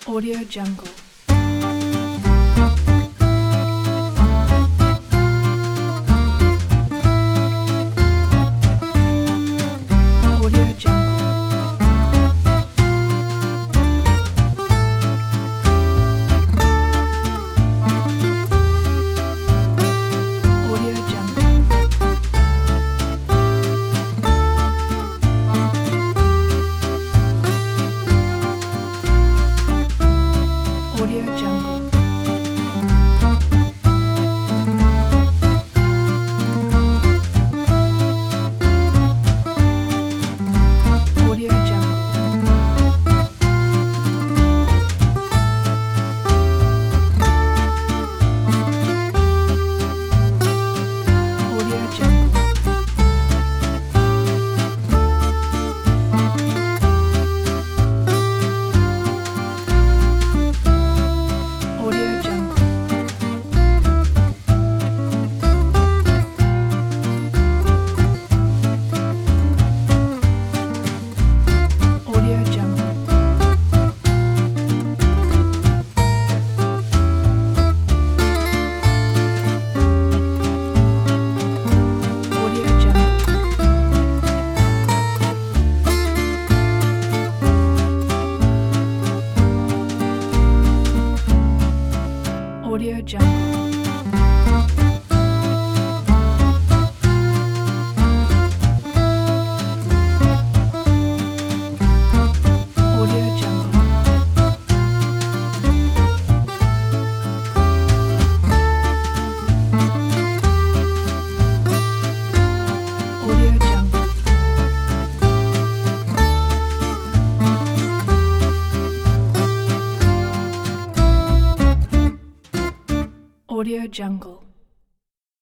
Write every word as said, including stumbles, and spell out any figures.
Audio Jungle. Audio Jungle. Audio Jungle. Audio Jungle. Audio Jungle. Audio Jungle. Audio Jungle. Audio Jungle. Audio Jungle. Audio Jungle. Audio Jungle. Audio Jungle. Audio Jungle.